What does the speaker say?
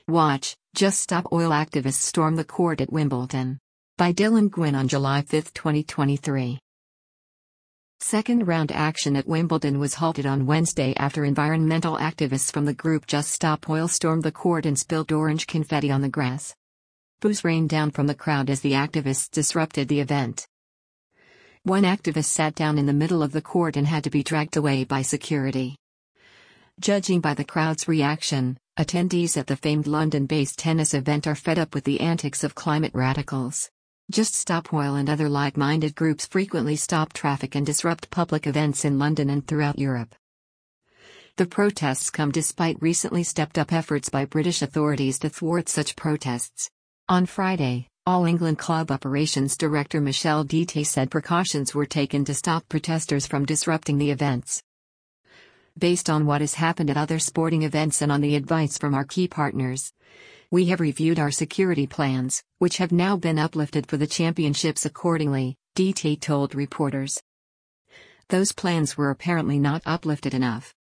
Watch, Just Stop Oil activists storm the court at Wimbledon. By Dylan Gwynn on July 5, 2023. Second-round action at Wimbledon was halted on Wednesday after environmental activists from the group Just Stop Oil stormed the court and spilled orange confetti on the grass. Boos rained down from the crowd as the activists disrupted the event. One activist sat down in the middle of the court and had to be dragged away by security. Judging by the crowd's reaction, attendees at the famed London-based tennis event are fed up with the antics of climate radicals. Just Stop Oil and other like-minded groups frequently stop traffic and disrupt public events in London and throughout Europe. The protests come despite recently stepped-up efforts by British authorities to thwart such protests. On Friday, All England Club Operations Director Michelle Dete said precautions were taken to stop protesters from disrupting the events. Based on what has happened at other sporting events and on the advice from our key partners, we have reviewed our security plans, which have now been uplifted for the championships accordingly, Dete told reporters. Those plans were apparently not uplifted enough.